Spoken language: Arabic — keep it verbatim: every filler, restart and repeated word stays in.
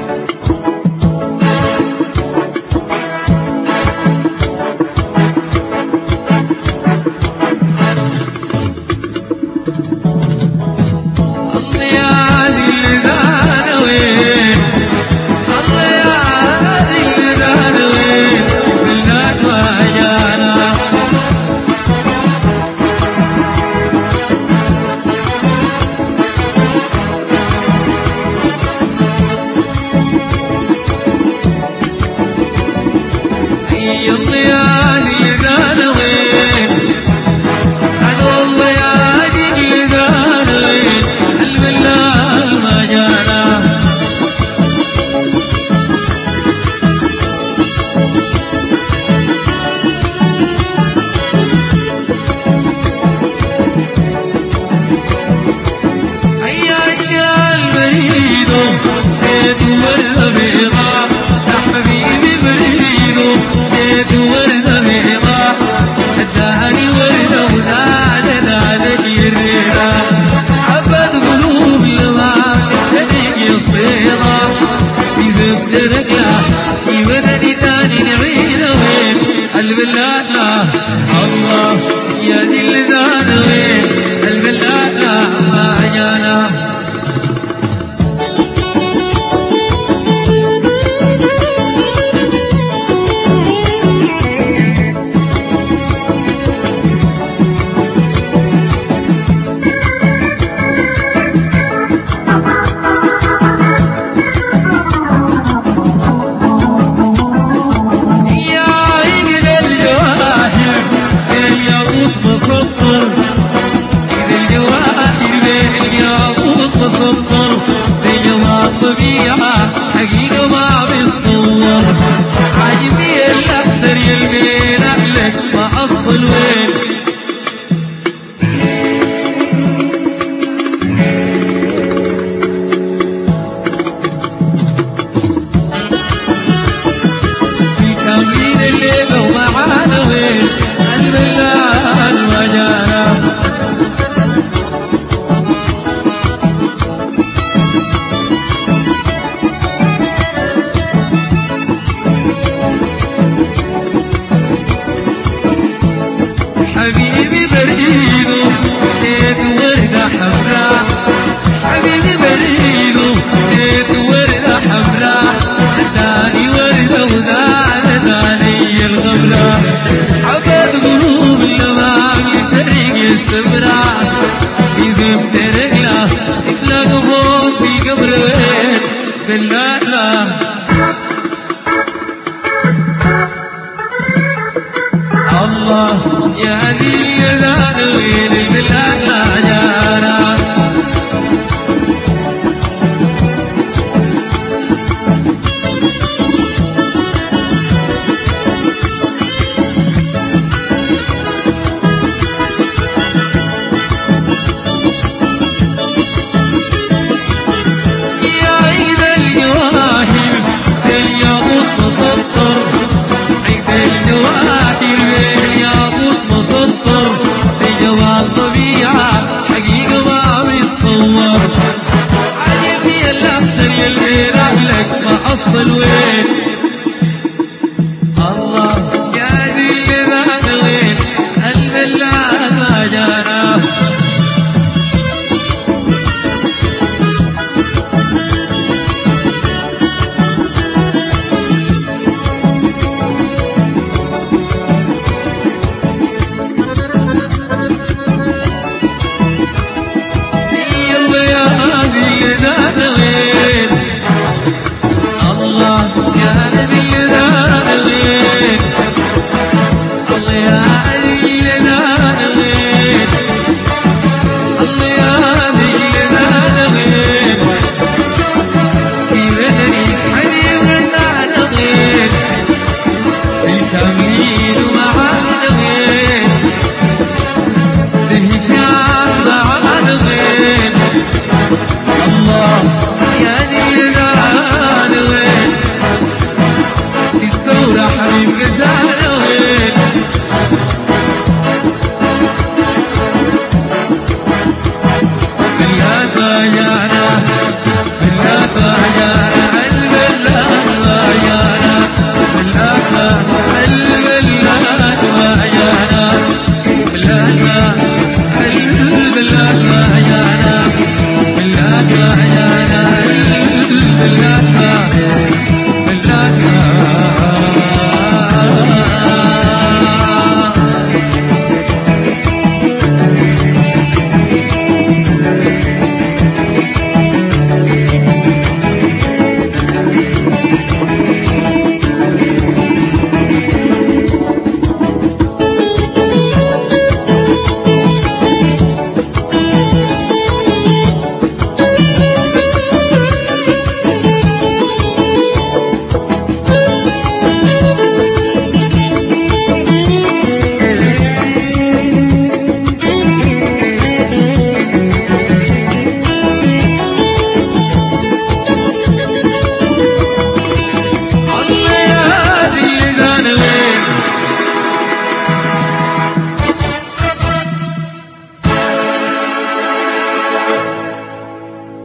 الله يا دي اللذان وين البلاد ما جانا حقيقة ما بيتصور عاجبي الأكثر يلقين أهلك ما أصل وين في تمرين الليل ومعانا وين البلاد ما جانا حبيبي بريده زيت وردة حمراء حبيبي بريده زيت وردة حمراء اداني وردة وزاد اداني الغمراء حبت قلوب اللمام يفرق السمراء في زفت رجله تتلاقى فوق في قبر وين بالله الله يا دي اللذان وين البلاد ما جانا يا عيد الجواهر الياقوت مسطر عيد الجواهر طبيعة حقيقة ما بيتصور عجبني الأكثر يلقي رحلك ما أصل وين